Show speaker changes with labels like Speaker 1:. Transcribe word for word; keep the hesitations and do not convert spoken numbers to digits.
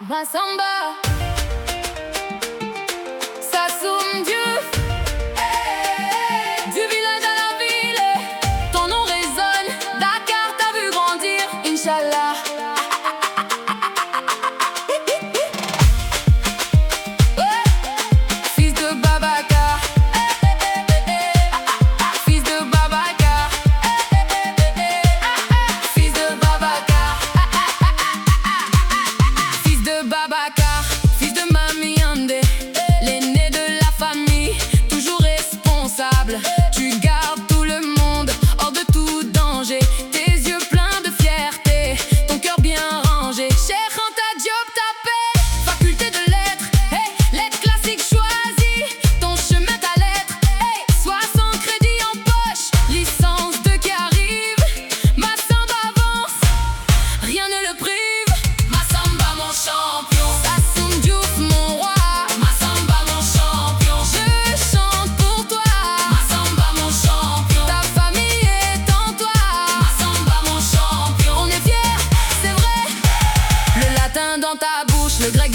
Speaker 1: Massamba, Sassoum Diouf, du village à la ville, ton nom résonne, Dakar t'a vu grandir, Inch'Allah. Fils de Babacar, fils de Babacar, fils de Babacar, fils de Babacar, fils de Mami Yandé, l'aîné de la famille, toujours responsable. Tu gardes tout le monde hors de tout danger. Tes yeux pleins de fierté, ton cœur bien rangé. Cheikh Anta Diop t'appelle, faculté de lettres, hey, lettres classiques choisies. Ton chemin ta lettre, hey, sois sans crédit en poche. Licence deux qui arrive, Massamba avance, rien ne le prive. Massamba mon champion, Sassoum Diouf mon roi. Massamba mon champion, je chante pour toi. Massamba mon champion, ta famille est en toi. Massamba mon champion, on est fiers, c'est vrai. Le latin dans ta bouche, le grec